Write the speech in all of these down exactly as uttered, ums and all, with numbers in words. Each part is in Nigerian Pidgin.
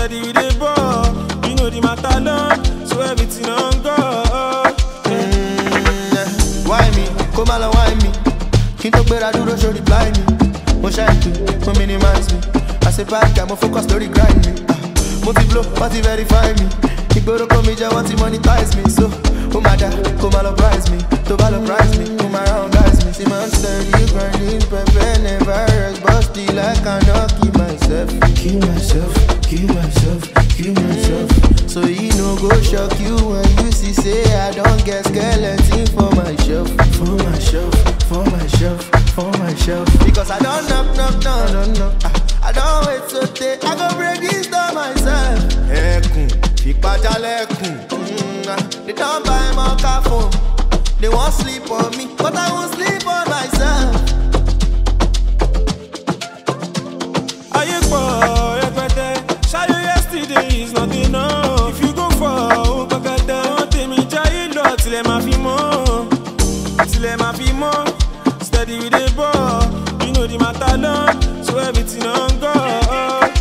Steady with the ball, you know the matter done, so everything on God. Mm, why me? Come on, why me? Can't talk better, do show reply me. Mo shine to, mo minimize me. I say bad guy, mo focus, story grind me. Mo ti blow, but ti verify me. Igboro come me, just want to monetize me. So, oh my God, come on, prize me. To valor prize me, come around, guys me. See man steady, grinding, prepare, never rest. But still I cannot keep myself. Keep myself, keep myself, keep myself. So you know go shock you when you see say I don't get skeleton for my shelf. For my shelf, for my shelf, for my shelf. Because I don't knock, knock, knock, I don't knock. I, I don't wait so day, I go break this down myself. Ekun, Fikpajalekun. Mm, they don't buy my car phone. They won't sleep on me, but I won't sleep on myself. Are you boy, Shy yesterday is not enough. If you go for Okakata, tell me Jai Lord till I'm a more. Till I'm a more. Steady with the ball, you know the matter done, so everything on God.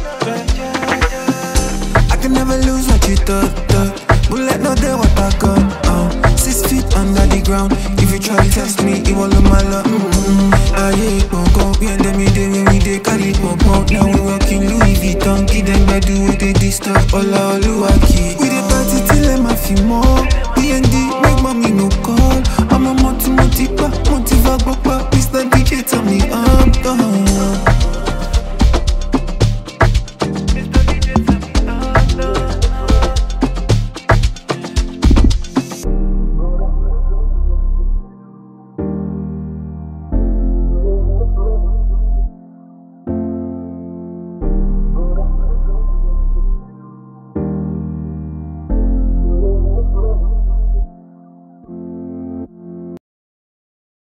I can never lose what you thought, thought. Bullet not there what I got. Uh, six feet under the ground. If you try to test me, it won't look my luck. Mm-hmm. I hate won't go. We end me day when we day carry pump out. Now we working Louis Vuitton. Give them bad do with the disturb. All our Luaki. We the party till I'm a few more. D and D make mommy no call. I'm a multi multi pa multi vag pa. Mister D J tell me I'm done.